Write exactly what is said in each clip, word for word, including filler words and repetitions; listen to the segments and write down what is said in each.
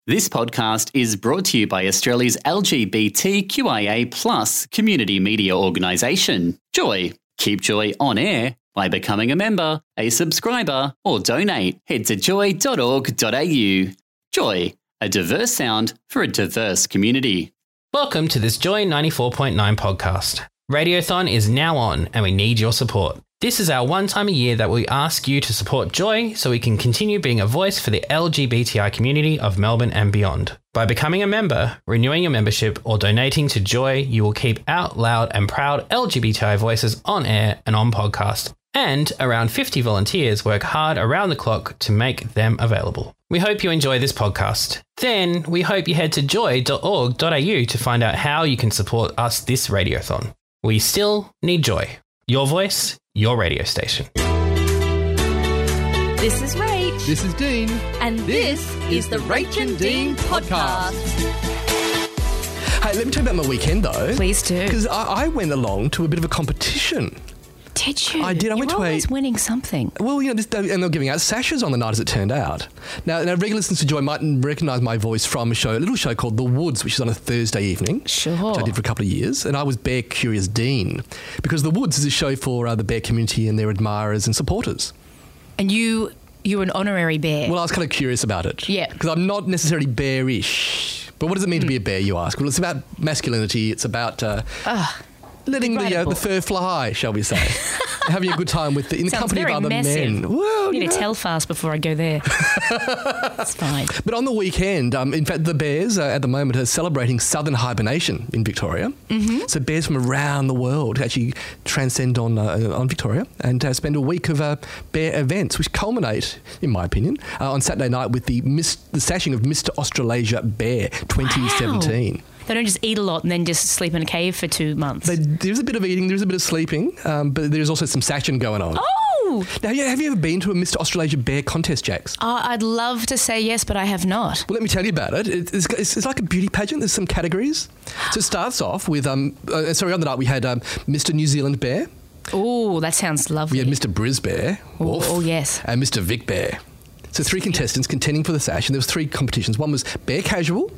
This podcast is brought to you by Australia's L G B T Q I A plus community media organisation, Joy. Keep Joy on air by becoming a member, a subscriber, or donate. Head to joy dot org dot a u. Joy, a diverse sound for a diverse community. Welcome to this Joy ninety-four point nine podcast. Radiothon is now on and we need your support. This is our one time a year that we ask you to support Joy so we can continue being a voice for the L G B T I community of Melbourne and beyond. By becoming a member, renewing your membership, or donating to Joy, you will keep out loud and proud L G B T I voices on air and on podcast. And around fifty volunteers work hard around the clock to make them available. We hope you enjoy this podcast. Then we hope you head to joy dot org dot a u to find out how you can support us this Radiothon. We still need Joy. Your voice, your radio station. This is Rach. This is Dean. And this, this is the Rach and Dean podcast. Hey, let me tell you about my weekend, though. Please do. Because I, I went along to a bit of a competition. Did you? I did. I You're went to always a... winning something. Well, you know, this, and they're giving out sashes on the night, as it turned out. Now, now regular listeners to Joy might recognise my voice from a show, a little show called The Woods, which is on a Thursday evening. Sure. Which I did for a couple of years. And I was Bear Curious Dean. Because The Woods is a show for uh, the bear community and their admirers and supporters. And you, you're an honorary bear. Well, I was kind of curious about it. Yeah. Because I'm not necessarily bearish. But what does it mean mm. to be a bear, you ask? Well, it's about masculinity. It's about... Uh, Ugh. Letting the, uh, the fur fly, shall we say. Having a good time with the, in the Sounds company of other massive. men. Well, I need you to know. tell fast before I go there. That's fine. But on the weekend, um, in fact, the bears uh, at the moment are celebrating southern hibernation in Victoria. Mm-hmm. So bears from around the world actually transcend on uh, on Victoria and uh, spend a week of uh, bear events, which culminate, in my opinion, uh, on Saturday night with the mis- the sashing of Mister Australasia Bear twenty seventeen. Wow. They don't just eat a lot and then just sleep in a cave for two months. They, there's a bit of eating, there's a bit of sleeping, um, but there's also some sashing going on. Oh! Now, yeah, have you ever been to a Mister Australasia Bear contest, Jax? Uh, I'd love to say yes, but I have not. Well, let me tell you about it. It's, it's, it's like a beauty pageant. There's some categories. So it starts off with, um, uh, sorry, on the night we had um, Mister New Zealand Bear. Oh, that sounds lovely. We had Mister Bris Bear. Oh, oh, yes. And Mister Vic Bear. So three contestants contending for the sash, and there was three competitions. One was Bear Casual,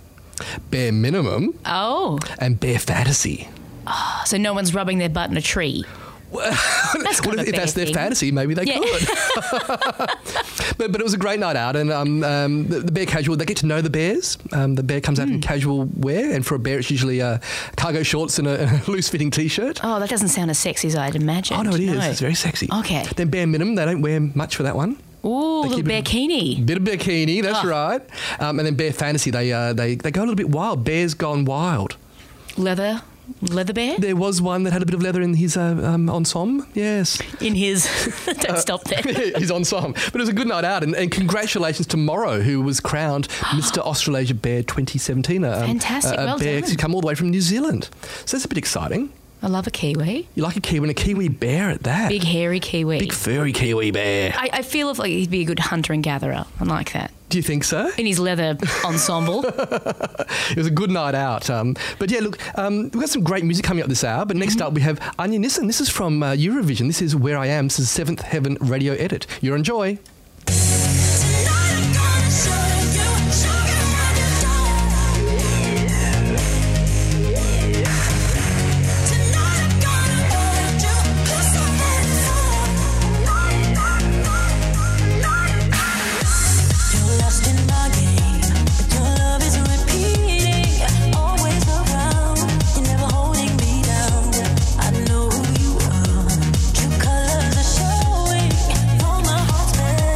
Bear Minimum, Oh. and Bear Fantasy. Oh, so no one's rubbing their butt in a tree. Well, That's kind well, of a if bear that's their thing. fantasy, maybe they Yeah. could. but, but it was a great night out, and um, um, the, the bear casual, they get to know the bears. Um, the bear comes out Mm. in casual wear, and for a bear, it's usually uh, cargo shorts and a, a loose-fitting T-shirt. Oh, that doesn't sound as sexy as I'd imagined. Oh, no, it is. No. It's very sexy. Okay. Then bear minimum, they don't wear much for that one. Ooh, They little keep it- bikini. Bit of bikini, that's Oh. right. Um, and then bear fantasy, they, uh, they they go a little bit wild. Bears gone wild. Leather, leather bear There was one that had a bit of leather in his uh, um, ensemble. Yes. in his. Don't stop there. his ensemble. But it was a good night out. And, and congratulations to Morrow, who was crowned Mister Australasia Bear twenty seventeen. Um, Fantastic, A, a well bear done. to come all the way from New Zealand. So that's a bit exciting. I love a kiwi, You like a kiwi and a kiwi bear at that. big hairy kiwi. Big furry kiwi bear. I, I feel like he'd be a good hunter and gatherer. I like that. Do you think so? In his leather ensemble. It was a good night out. Um, but yeah, look, um, we've got some great music coming up this hour. But next up we have Anya Nissen. This is from uh, Eurovision. This is Where I Am. This is Seventh Heaven Radio Edit. You're on Joy. Colors are showing, though my heart's been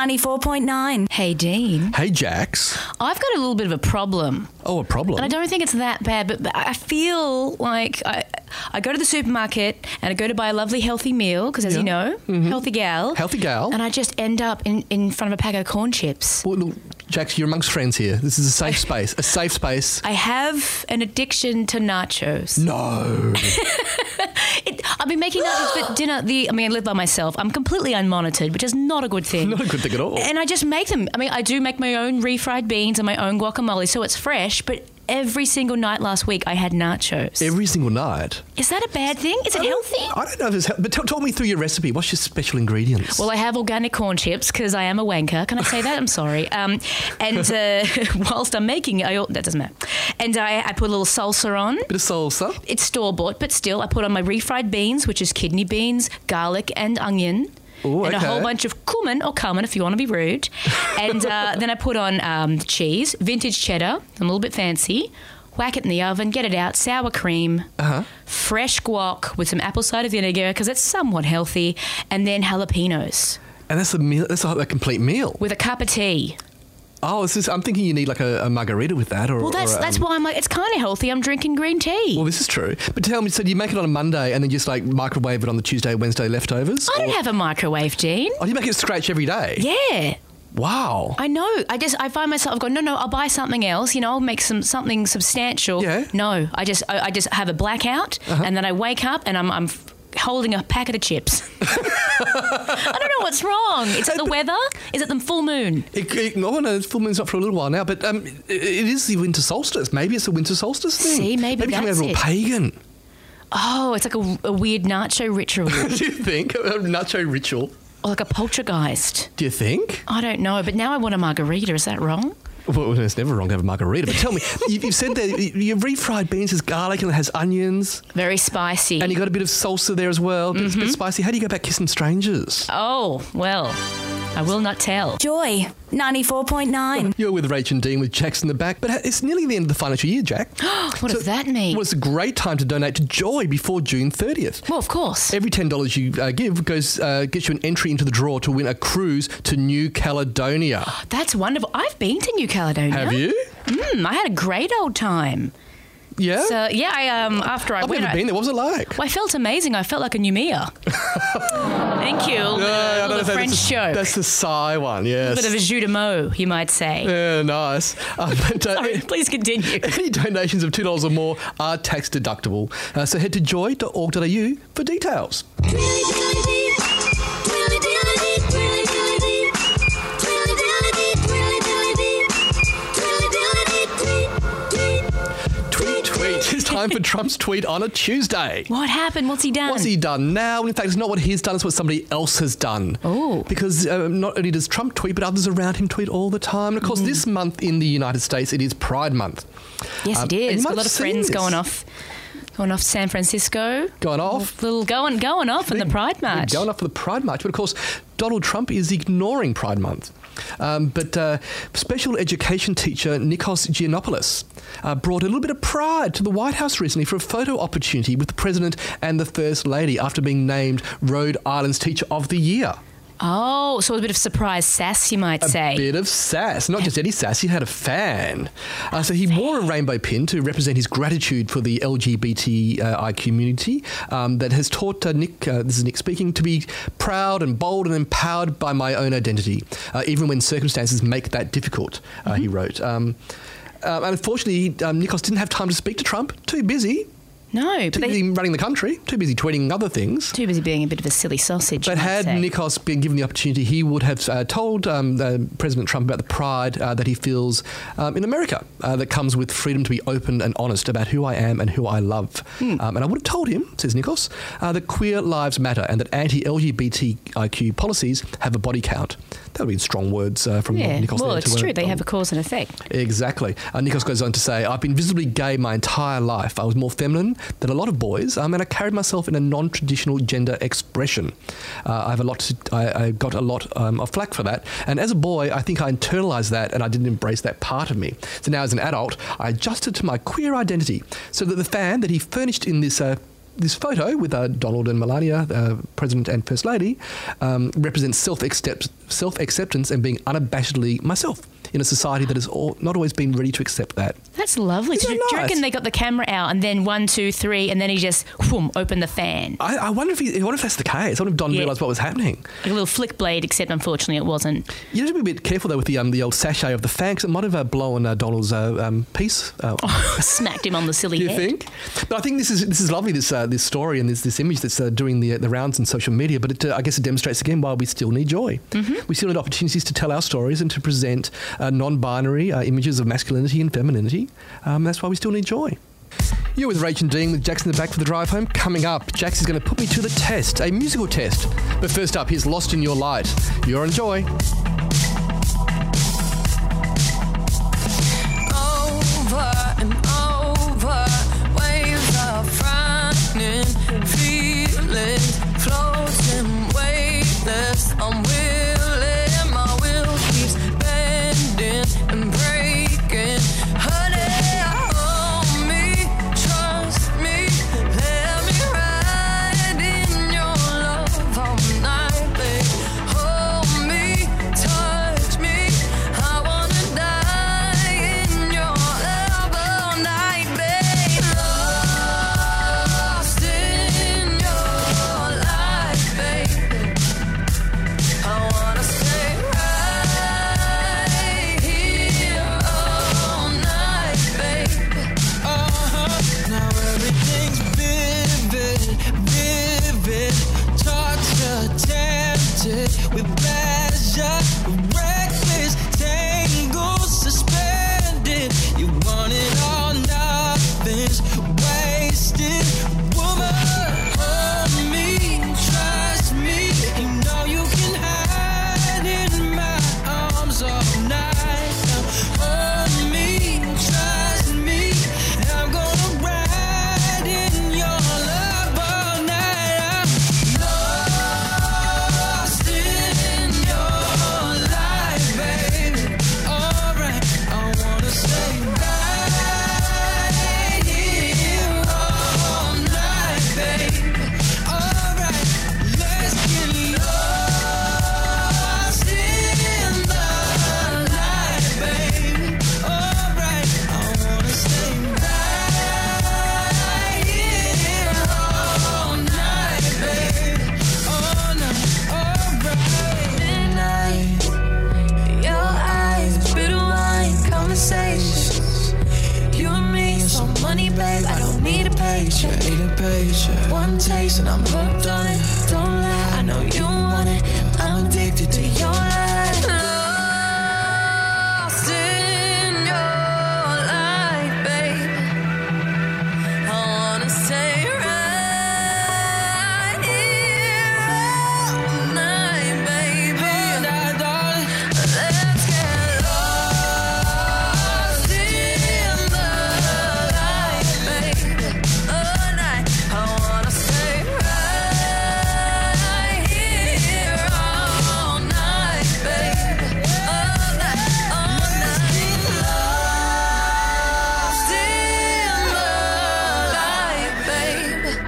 ninety-four point nine. Hey, Dean. Hey, Jax. I've got a little bit of a problem. Oh, a problem? And I don't think it's that bad, but but I feel like I, I go to the supermarket and I go to buy a lovely healthy meal, because as Yeah. you know, Mhm. healthy gal. Healthy gal. And I just end up in, in front of a pack of corn chips. Well, look, Jax, you're amongst friends here. This is a safe space. A safe space. I have an addiction to nachos. No. It, I've been making nachos for dinner. The I mean, I live by myself. I'm completely unmonitored, which is not a good thing. Not a good thing at all. And I just make them. I mean, I do make my own refried beans and my own guacamole, so it's fresh. But every single night last week, I had nachos. Every single night. Is that a bad thing? Is it healthy? I don't know if it's healthy, but t- talk me through your recipe. What's your special ingredients? Well, I have organic corn chips because I am a wanker. Can I say that? I'm sorry. Um, and uh, whilst I'm making it, I, al- that doesn't matter. And I, I put a little salsa on. Bit of salsa. It's store-bought, but still, I put on my refried beans, which is kidney beans, garlic and onion. Ooh, and okay. a whole bunch of cumin or cumin if you want to be rude. And uh, then I put on um, cheese, vintage cheddar. I'm a little bit fancy. Whack it in the oven, get it out, sour cream, Uh-huh. fresh guac with some apple cider vinegar because it's somewhat healthy, and then jalapenos And that's a meal. That's a, a complete meal. with a cup of tea. Oh, it's just, I'm thinking you need like a, a margarita with that, or Well, that's or, um, that's why I'm like, it's kind of healthy. I'm drinking green tea. Well, this is true. But tell me, so do you make it on a Monday and then just like microwave it on the Tuesday, Wednesday leftovers? I don't Or- have a microwave, Dean. Oh, you make it scratch every day? Yeah. Wow. I know. I just I find myself going, no, no, I'll buy something else. You know, I'll make some something substantial. Yeah. No, I just I, I just have a blackout, Uh-huh. and then I wake up and I'm I'm f- holding a packet of chips. I don't know what's wrong. Is it the weather? Is it the full moon? It, it, oh, no, it's full moon's not for a little while now, but um, it, it is the winter solstice. Maybe it's a winter solstice thing. See, maybe maybe coming that's over all it. pagan. Oh, it's like a, a weird nacho ritual, or Do you think a nacho ritual? like a poltergeist. Do you think? I don't know, but now I want a margarita. Is that wrong? Well, it's never wrong to have a margarita. But tell me, you, you've said that y- your refried beans has garlic and it has onions, Very spicy. and you got a bit of salsa there as well. But it's a bit spicy. How do you go about kissing strangers? Oh well, I will not tell. Joy ninety-four point nine. You're with Rach and Dean with Jack's in the back, but it's nearly the end of the financial year, Jack. What does that mean? Well, it's a great time to donate to Joy before June thirtieth. Well, of course. Every ten dollars you uh, give goes uh, gets you an entry into the draw to win a cruise to New Caledonia. That's wonderful. I've been to New Caledonia. Have you? Mm, I had a great old time. Yeah? So yeah, I um after I I've went, never I, been there. What was it like? well, I felt amazing. I felt like a new Mia. Thank you. Yeah, I the don't know, French that's, joke. That's the Psy one, yes. a bit of a jus de mots, you might say. Yeah, nice. Uh, but, uh, Sorry, please continue. any donations of two dollars or more are tax deductible. Uh, so head to joy dot org dot a u for details. Tweet, tweet. It's time for Trump's tweet on a Tuesday. What happened? What's he done? What's he done now? In fact, it's not what he's done, it's what somebody else has done. Oh. Because uh, not only does Trump tweet, but others around him tweet all the time. And of course, Mm-hmm. this month in the United States, it is Pride Month. Yes, Um, it and you is. might Got a lot have of seen friends this. going off, going off to San Francisco. Going off. Little going going off in the Pride They're March. Going off for the Pride March. But of course, Donald Trump is ignoring Pride Month. Um, but uh, special education teacher Nikos Giannopoulos uh, brought a little bit of pride to the White House recently for a photo opportunity with the President and the First Lady after being named Rhode Island's Teacher of the Year. Oh, so a bit of surprise sass, you might A say. bit of sass. Not just any sass, he had a fan. Uh, so he wore a rainbow pin to represent his gratitude for the L G B T I community um, that has taught uh, Nick, uh, this is Nick speaking, to be proud and bold and empowered by my own identity, uh, even when circumstances make that difficult, uh, Mm-hmm. he wrote. Um, uh, and unfortunately, um, Nikos didn't have time to speak to Trump. Too busy. No, Too but busy they, running the country. Too busy tweeting other things. too busy being a bit of a silly sausage. But you might had say. Nikos been given the opportunity, he would have uh, told um, uh, President Trump about the pride uh, that he feels um, in America uh, that comes with freedom to be open and honest about who I am and who I love. Hmm. Um, and I would have told him, says Nikos, uh, that queer lives matter and that anti-L G B T I Q policies have a body count. That would be strong words uh, from Yeah, Nikos. well, there it's to, uh, true. They have a cause and effect. Exactly. Uh, Nikos goes on to say, I've been visibly gay my entire life. I was more feminine than a lot of boys, um, and I carried myself in a non-traditional gender expression. Uh, I have a lot. To, I, I got a lot um, of flack for that, and as a boy, I think I internalized that, and I didn't embrace that part of me. So now, as an adult, I adjusted to my queer identity, so that the fan that he furnished in this. Uh, this photo with uh, Donald and Melania, uh, President and First Lady, um, represents self-accept- self-acceptance and being unabashedly myself in a society that has all, not always been ready to accept that. That's lovely. Isn't Do, that you- do you nice? reckon they got the camera out and then one, two, three, and then he just whoom, opened the fan? I, I wonder if he, I wonder if that's the case. I wonder if Don Yeah. realised what was happening. Like a little flick blade, except unfortunately it wasn't. You have to be a bit careful though with the um, the old sachet of the fan, because it might have uh, blown uh, Donald's uh, um, piece. Uh, Smacked him on the silly Do you head. think? But I think this is this is lovely. This uh, this story and this this image that's uh, doing the the rounds on social media. But it, uh, I guess it demonstrates again why we still need joy. Mm-hmm. We still need opportunities to tell our stories and to present uh, non-binary uh, images of masculinity and femininity. Um, that's why we still need joy. You're with Rach and Dean with Jackson in the back for the drive home. Coming up, Jax is going to put me to the test, a musical test. But first up, here's Lost in Your Light. You're on Joy. Over and over, waves are frightening, feelings floating weightless, unwilling, my will keeps bending and breaking. Honey, hold me, trust me, let me ride in your love all night, babe. Hold me, touch me, I wanna die in your love all night, babe. Lost in your life, baby. I wanna stay right here all night, baby. Uh-huh. Now everything's vivid, vivid. Torture, tempted with pleasure, reckless tangles suspended. You want it all, nothing's wasted. Woman, hold me, trust me. You know you can hide in my arms all night. Now hold me, trust me. I'm gonna ride in your love all night. I'm lost in your life, baby. Alright, I wanna stay right here all night, baby. Alright, let's get lost in the light, baby. Alright, I wanna stay right here all night, baby. All night, alright. Midnight, your eyes, bitter wine, conversations. You and me, so money, babe. I don't need a paycheck. Need a paycheck. One taste and I'm hooked on it. Don't lie, I know you want it. I'm addicted to your light. Lost in your light, babe. I wanna stay right here all night, baby. Let's get lost in the light, baby. All night, I wanna stay right here all night, baby. All night, all night. Lost in the light, baby.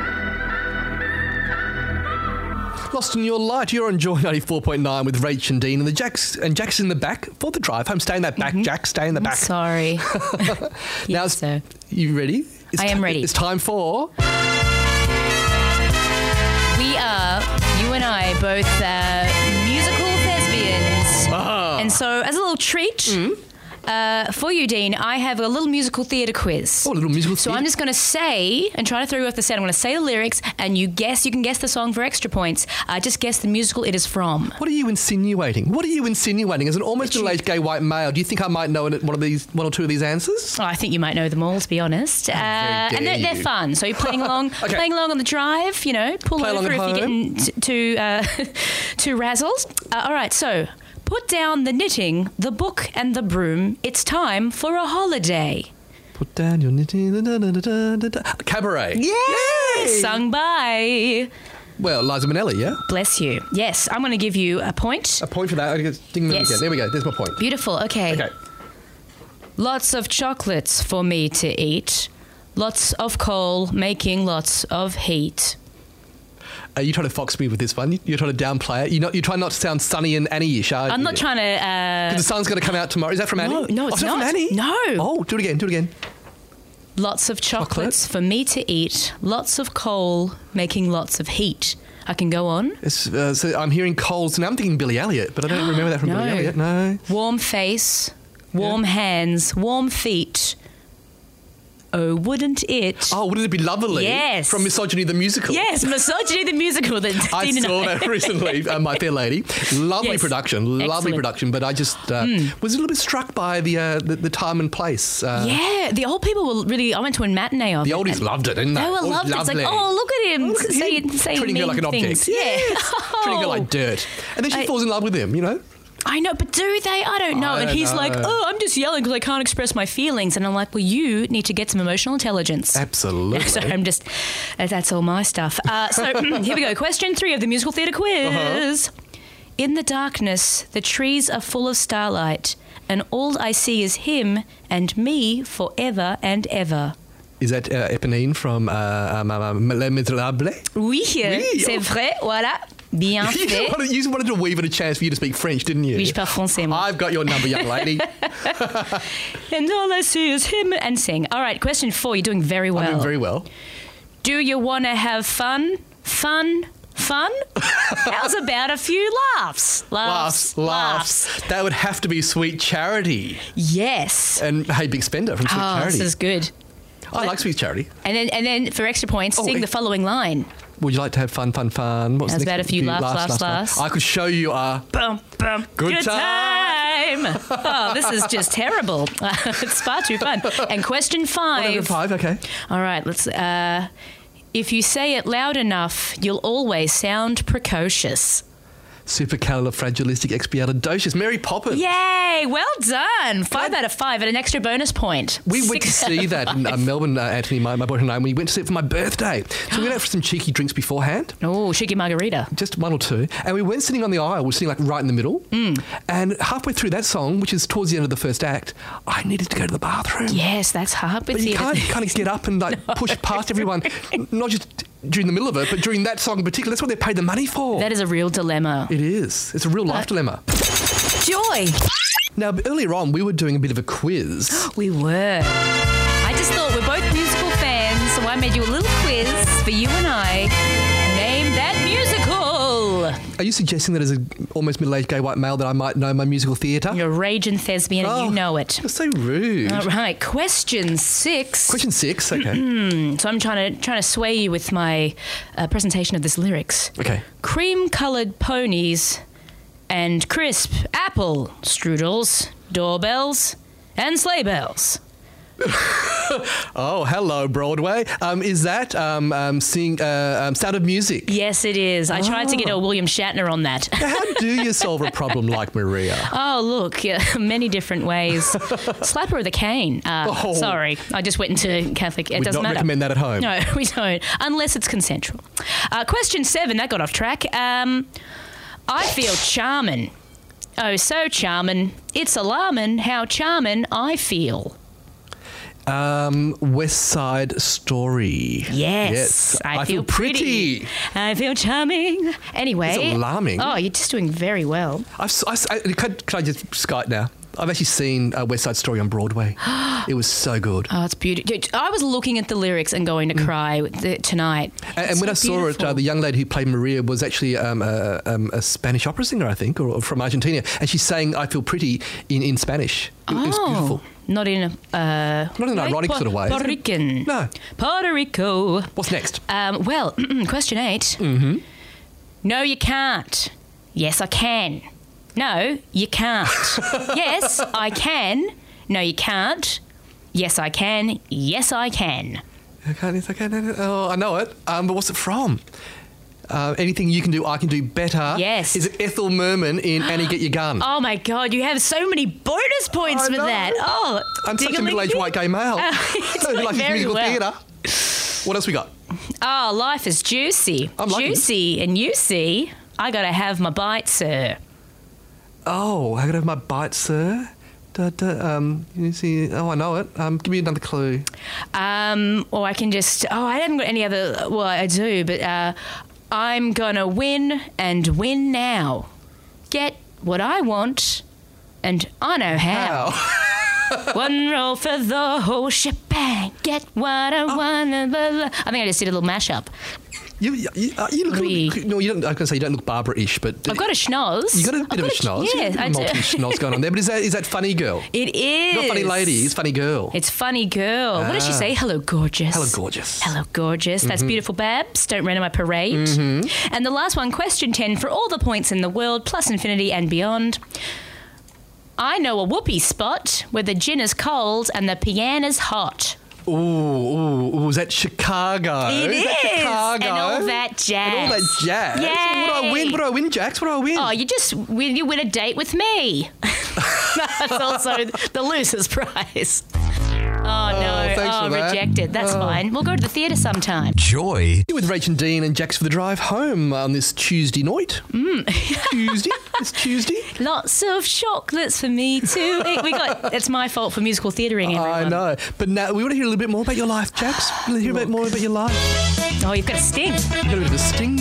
Lost in Your Light. You're on Joy ninety-four point nine with Rach and Dean and the Jax and Jax in the back for the drive home. Stay in that back, Jax. Stay in the back. Sorry. Now, Yes, sir. you ready? It's I am ti- ready. It's time for. We are, you and I, both uh, musical thespians. Ah. And so, as a little treat uh, for you, Dean, I have a little musical theatre quiz. Oh, a little musical So theatre. I'm just going to say, and try to throw you off the set, I'm going to say the lyrics, and you guess, you can guess the song for extra points. Uh, just guess the musical it is from. What are you insinuating? What are you insinuating? As an almost middle-aged gay white male, do you think I might know one of these, one or two of these answers? Oh, I think you might know them all, to be honest. Uh, very and they're, dare they're you. fun. So you're playing along, Okay. playing along on the drive. You know, pull Play along over at if you're home. getting t- too uh, too razzled. Uh, all right, so put down the knitting, the book, and the broom. It's time for a holiday. Put down your knitting. Da, da, da, da, da, da. Cabaret. Yay! Sung by. Well, Liza Minnelli, yeah? Bless you. Yes, I'm going to give you a point. A point for that. Okay, ding, ding, Yes. again. There we go. There's my point. Beautiful. Okay. Okay. Lots of chocolates for me to eat. Lots of coal making lots of heat. Are you trying to fox me with this one? You're trying to downplay it? You're, not, you're trying not to sound Sunny and Annie-ish, are you? I'm not trying to... Uh, 'Cause the sun's going to come out tomorrow. Is that from Annie? No, no, it's oh, is that not. from Annie? No. Oh, do it again, do it again. Lots of chocolates for me to eat. Lots of coal making lots of heat. I can go on. It's, uh, so I'm hearing Coles, and I'm thinking Billy Elliot, but I don't remember that from No. Billy Elliot. No. Warm face, warm hands, warm feet. Oh, wouldn't it? Oh, wouldn't it be lovely? Yes. From Misogyny the Musical. Yes, Misogyny the Musical. That I Dean and saw I- that recently, uh, My Fair Lady. Lovely Yes. production, lovely Excellent. production, but I just uh, was a little bit struck by the uh, the, the time and place. Uh, Yeah, the old people were really... I went to a matinee of The it, oldies and loved it, didn't they? They were Oh, loved it. It's like, lovely. oh, look at him. Look at saying, him. saying Treating her mean like an things. object. Yeah. Treating her Oh. like dirt. And then she I- falls in love with him, you know? I know, but do they? I don't know. I and don't he's like, know. oh, I'm just yelling because I can't express my feelings. And I'm like, well, you need to get some emotional intelligence. Absolutely. So I'm just, uh, that's all my stuff. Uh, so here we go. Question three of the musical theatre quiz. Uh-huh. In the darkness, the trees are full of starlight, and all I see is him and me forever and ever. Is that uh, Eponine from uh, um, um, Les Miserables? Oui, Oui, c'est oh. vrai. Voilà. Bien You fait. wanted, you wanted to weave in a chance for you to speak French, didn't you? Oui, je parle français, moi. I've got your number, young lady. And all I see is him and sing. All right, question four. You're doing very well. I'm doing very well. Do you want to have fun? Fun? Fun? How's about a few laughs? Laughs, laughs. That would have to be Sweet Charity. Yes. And Hey Big Spender from Sweet Oh, Charity. this is good. I like Sweet Charity. And then, and then for extra points, Oh, sing eh. the following line. Would you like to have fun, fun, fun? What's How's the next about a few laughs, laughs, laughs? I could show you a... Bum, bum, Good time. Oh, this is just terrible. It's far too fun. And question Oh, five. number five, okay. All right, let's. Uh, if you say it loud enough, you'll always sound precocious. Supercalifragilisticexpialidocious. Mary Poppins. Yay! Well done. Five out of five and an extra bonus point. We went to Six out see of that in uh, five. Melbourne, uh, Anthony, my, my boyfriend and I, and we went to see it for my birthday. So we went out for some cheeky drinks beforehand. Oh, cheeky margarita. Just one or two. And we weren't sitting on the aisle, we were sitting like right in the middle. Mm. And halfway through that song, which is towards the end of the first act, I needed to go to the bathroom. Yes, that's hard with But you theatre. can't kind of get up and like push past everyone, not just during the middle of it, but during that song in particular. That's what they paid the money for. That is a real dilemma. It is. It's a real life dilemma. Joy. Now, earlier on, we were doing a bit of a quiz. We were. I just thought we're both musical fans, so I made you a little quiz for you and I. Name that musical. Are you suggesting that as an almost middle-aged gay white male that I might know my musical theatre? You're a raging thespian and Oh, you know it. You're so rude. All right, question six. Question six, okay. So I'm trying to trying to sway you with my uh, presentation of this lyrics. Okay. Cream-coloured ponies and crisp apple strudels, doorbells, and sleigh bells. Oh, hello, Broadway. Um, is that um, um, sing, uh, um, Sound of Music? Yes, it is. I tried to get a William Shatner on that. How do you solve a problem like Maria? Oh, look, yeah, many different ways. Slapper of the cane. Uh, Oh. Sorry, I just went into Catholic. It Would doesn't not matter. recommend that at home. No, we don't, unless it's consensual. Uh, question seven, that got off track. Um, I feel charming. Oh, so charming. It's alarming how charming I feel. Um, West Side Story. Yes, I, feel, pretty. I feel charming. Anyway. It's alarming. Oh, you're just doing very well. I've, s- I, s- I- can, can I just Skype now? I've actually seen uh, West Side Story on Broadway. It was so good. Oh, it's beautiful. I was looking at the lyrics and going to cry with the, tonight. And, and It's when I so saw it, uh, beautiful. the young lady who played Maria was actually um, a, um, a Spanish opera singer, I think, or, or from Argentina. And she sang I Feel Pretty in, in Spanish. It, it was Oh, beautiful. Not in a... Uh, Not in an like ironic Pu- sort of way, is Puerto it? Rican. No. Puerto Rico. What's next? Um, well, question eight. Mm-hmm. No, you can't. Yes, I can. No, you can't. Yes, I can. No, you can't. Yes, I can. Yes, I can. Okay, it's okay. no, no, Oh, I know it. Um, but what's it from? Uh, anything you can do, I can do better. Yes. Is it Ethel Merman in Annie Get Your Gun? Oh my God, you have so many bonus points I for know. that. Oh, I'm such a ding-a-ling-ding. middle-aged white gay male. Uh, you're doing like his very musical well. theatre. What else we got? Oh, life is juicy. I'm liking it. Juicy, and you see, I gotta have my bite, sir. Oh, I gotta have my bite, sir. Da, da, um, you see, oh, I know it. Um, give me another clue. Um, or I can just, oh, I haven't got any other, well, I do, but uh, I'm going to win and win now. Get what I want, and I know how. How? One roll for the whole shebang. Get what I Oh. want. Blah, blah. I think I just did a little mashup. You, you, uh, you look. We- A little, no, you don't. I was going to say you don't look Barbara-ish, but I've got a schnoz. you got a bit I've of a got schnoz. Yeah, You've got I a do. multi schnoz going on there. But is that is that funny girl? It is. Not funny lady. It's funny girl. It's funny girl. What did she Ah. say? Hello, gorgeous. Hello, gorgeous. Hello, gorgeous. That's beautiful, Babs. Don't run in my parade. Mm-hmm. And the last one, question ten, for all the points in the world, plus infinity and beyond. I know a whoopee spot where the gin is cold and the piano's hot. Ooh, ooh, ooh, is that Chicago? It is. That is. Chicago? And all that jazz. And all that jazz. Yay. What do I win? What do I win, Jax? What do I win? Oh, you just win, you win a date with me. That's also the loser's prize. Oh, no. thanks oh, for that. rejected. That's Oh. fine. We'll go to the theatre sometime. Joy. Here with Rach and Dean and Jax for the drive home on this Tuesday night. Mm. Tuesday. It's Tuesday. Lots of chocolates for me to eat. We got. It's my fault for musical theatering, everyone. I know. But now we want to hear a little bit more about your life, Jax. We want to hear a bit more about your life. Oh, you've got a sting. You got a bit of a sting.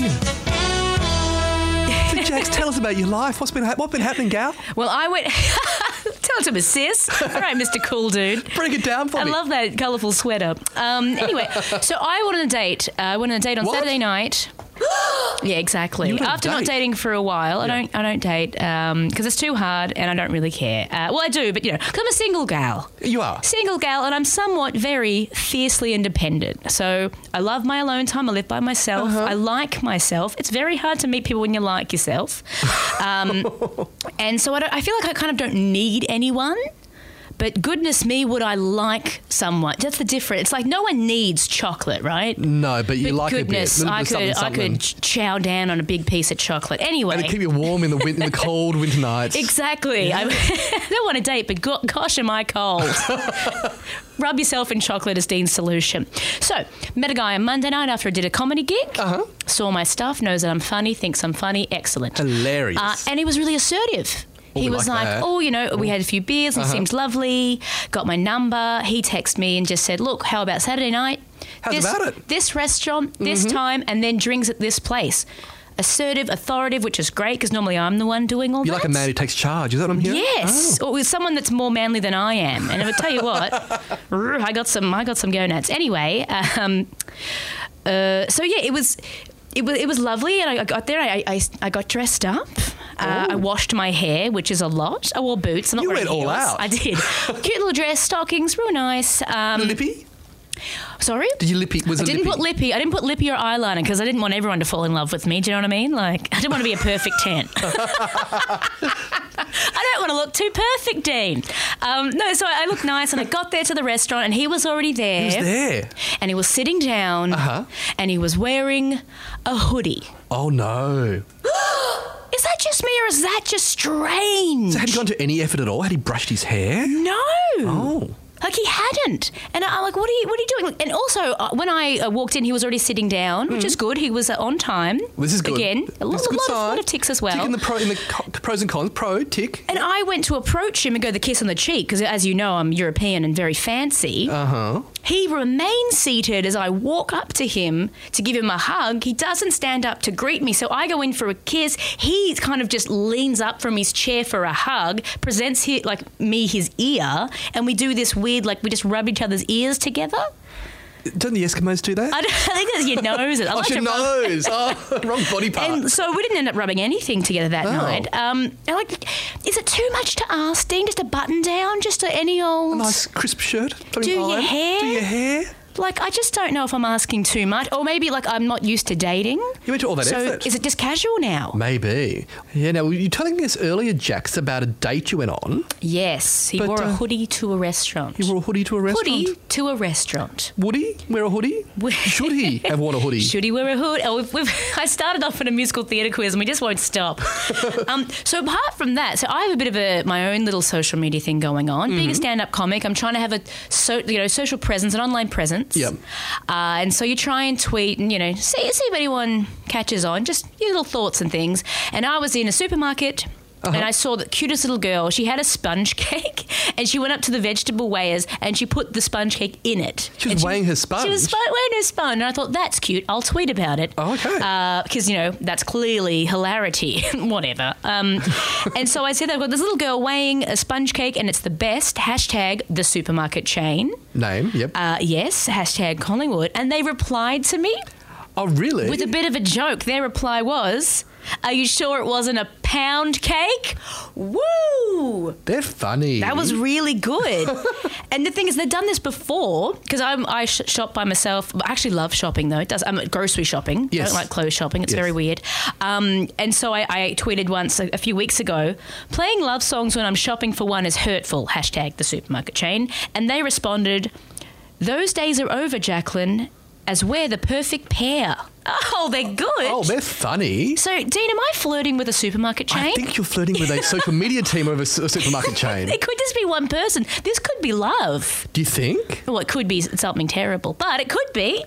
So, Jax, tell us about your life. What's been hap- what's been happening, gal? Well, I went. Tell it to my sis. All right, Mister Cool Dude. Break it down for I me. love that colourful sweater. Um, anyway, so I went on a date. Uh, I went on a date on What? Saturday night. Yeah, exactly. You went on a After not date? dating for a while, I Yeah. don't. I don't date because it's too hard, and I don't really care. Uh, well, I do, but you know, because I'm a single gal. You are. Single gal, and I'm somewhat very fiercely independent. So I love my alone time. I live by myself. Uh-huh. I like myself. It's very hard to meet people when you like yourself. Um, and so I, don't, I feel like I kind of don't need anyone. But goodness me, would I like someone? That's the difference. It's like no one needs chocolate, right? No, but you But like goodness, a bit. I Little could, bit of I something, could something. chow down on a big piece of chocolate. Anyway, And to keep you warm in the win- in the cold winter nights. exactly. I, I don't want to date, but go- gosh, am I cold? Rub yourself in chocolate is Dean's solution. So, met a guy on Monday night after I did a comedy gig. Uh-huh. Saw my stuff, knows that I'm funny, thinks I'm funny. Excellent. Hilarious. Uh, and he was really assertive. Oh, he we was like like, that. oh, you know, we had a few beers and Uh-huh. seems lovely. Got my number. He texted me and just said, look, how about Saturday night? How's this, about it? This restaurant, this time, and then drinks at this place. Assertive, authoritative, which is great because normally I'm the one doing all You're that. like a man who takes charge. Is that what I'm hearing? Yes, Oh. or with someone that's more manly than I am. And I'll tell you what, I got some, I got some gonads. Anyway, um, uh, so yeah, it was, it was, it was lovely, and I, I got there. I, I, I got dressed up. Uh, I washed my hair, which is a lot. I wore boots. I'm not You wearing went all heels. out. I did. Cute little dress, stockings, real nice. Um, Lippy? sorry. Did you lippy? Was I it didn't lippy? put lippy. I didn't put lippy or eyeliner because I didn't want everyone to fall in love with me. Do you know what I mean? Like, I didn't want to be a perfect ten. I don't want to look too perfect, Dean. Um, no, so I looked nice, and I got there to the restaurant, and he was already there. He was there. And he was sitting down, Uh-huh. and he was wearing a hoodie. Oh, no. Is that just me, or is that just strange? So had he gone to any effort at all? Had he brushed his hair? No. Oh. Like he hadn't, and I'm like, "What are you? What are you doing?" And also, uh, when I uh, walked in, he was already sitting down, which is good. He was uh, on time. This is good. Again, a lot, That's a good lot, of, sign. lot of ticks as well. Tick in the, pro, in the co- pros and cons. Pro, tick. And I went to approach him and go the kiss on the cheek because, as you know, I'm European and very fancy. Uh-huh. He remains seated as I walk up to him to give him a hug. He doesn't stand up to greet me, so I go in for a kiss. He kind of just leans up from his chair for a hug, presents he, like me his ear, and we do this weird, like we just rub each other's ears together. Don't the Eskimos do that? I, don't, I think that's your nose. I oh, like your to rub- nose. Oh, wrong body part. And so we didn't end up rubbing anything together that Oh. night. Um, and like, is it too much to ask, Dean? Just a button down, just a, any old. a nice crisp shirt. something Do your iron. hair? Do your hair. Like, I just don't know if I'm asking too much, or maybe like I'm not used to dating. You went to all that so effort. is it just casual now? Maybe. Yeah, now, were you telling us earlier, Jax, about a date you went on? Yes, he But, wore a uh, hoodie to a restaurant. You wore a hoodie to a restaurant? Hoodie to a restaurant. Would he wear a hoodie? Should he have worn a hoodie? Should he wear a hood? Oh, we've, we've, I started off in a musical theatre quiz and we just won't stop. um, so apart from that, so I have a bit of a my own little social media thing going on. Mm-hmm. Being a stand-up comic, I'm trying to have a so, you know social presence, an online presence. Yep. Uh, and so you try and tweet and, you know, see, see if anyone catches on, just your little thoughts and things. And I was in a supermarket and I saw the cutest little girl. She had a sponge cake and she went up to the vegetable weighers and she put the sponge cake in it. She was And weighing her sponge? She was sp- weighing her sponge. And I thought, that's cute. I'll tweet about it. Oh, okay. Because, you know, that's clearly hilarity. Whatever. Um, and so I said, I've got this little girl weighing a sponge cake and it's the best. Hashtag the supermarket chain. Name, yep. Uh, yes, hashtag Collingwood. And they replied to me Oh, really? with a bit of a joke. Their reply was, are you sure it wasn't a pound cake? Woo! They're funny. That was really good. And the thing is, they've done this before because I'm I sh- shop by myself. I actually love shopping though. It does. I'm grocery shopping. Yes. I don't like clothes shopping. It's Yes. very weird. Um, and so I, I tweeted once a, a few weeks ago, playing love songs when I'm shopping for one is hurtful. Hashtag the supermarket chain. And they responded, those days are over, Jacqueline, as we're the perfect pair. Oh, they're good. Oh, they're funny. So, Dean, am I flirting with a supermarket chain? I think you're flirting with a social media team of a, s- a supermarket chain. It could just be one person. This could be love. Do you think? Well, it could be something terrible, but it could be.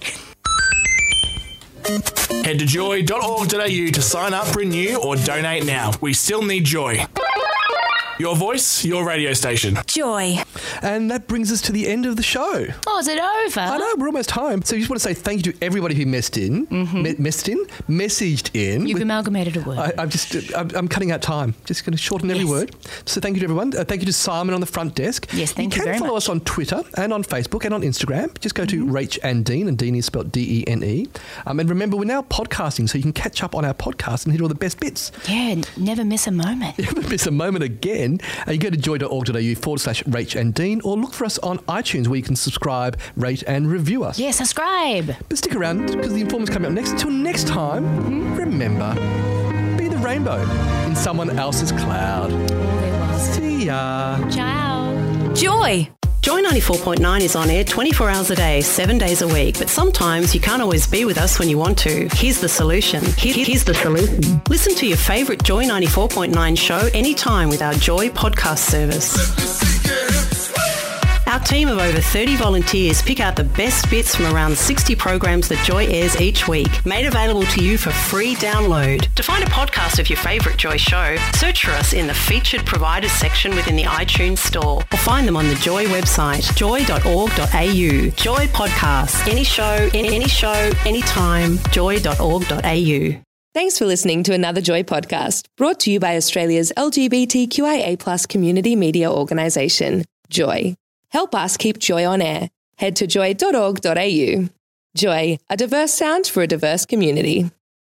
Head to joy dot org dot a u to sign up, renew, or donate now. We still need Joy. Your voice, your radio station. Joy. And that brings us to the end of the show. Oh, is it over? I know, we're almost home. So we just want to say thank you to everybody who messed in, Mm-hmm. me- messed in, messaged in. You've with- amalgamated a word. I, I'm just, I'm, I'm cutting out time. Just going to shorten every Yes. word. So thank you to everyone. Uh, thank you to Simon on the front desk. Yes, thank you can very follow much. us on Twitter and on Facebook and on Instagram. Just go to Mm-hmm. Rach and Dean, and Dean is spelled D E N E. Um, and remember, we're now podcasting, so you can catch up on our podcast and hear all the best bits. yeah, n- never miss a moment. If you miss a moment again, uh, you go to joy dot org dot a u forward slash Rach and Dean, or look for us on iTunes where you can subscribe, rate and review us. Yeah, subscribe. But stick around because the Informer's coming up next. Until next time, remember, be the rainbow in someone else's cloud. See ya. Ciao. Joy. Joy ninety-four point nine is on air twenty-four hours a day, seven days a week. But sometimes you can't always be with us when you want to. Here's the solution. Here- Here's the solution. Listen to your favourite Joy ninety-four point nine show anytime with our Joy podcast service. Our team of over thirty volunteers pick out the best bits from around sixty programs that Joy airs each week, made available to you for free download. To find a podcast of your favourite Joy show, search for us in the featured providers section within the iTunes store, or find them on the Joy website, joy dot org dot a u. Joy Podcasts. Any show, any, any show, anytime, joy dot org dot a u. Thanks for listening to another Joy podcast, brought to you by Australia's L G B T Q I A plus community media organisation, Joy. Help us keep Joy on air. Head to joy dot org dot a u. Joy, a diverse sound for a diverse community.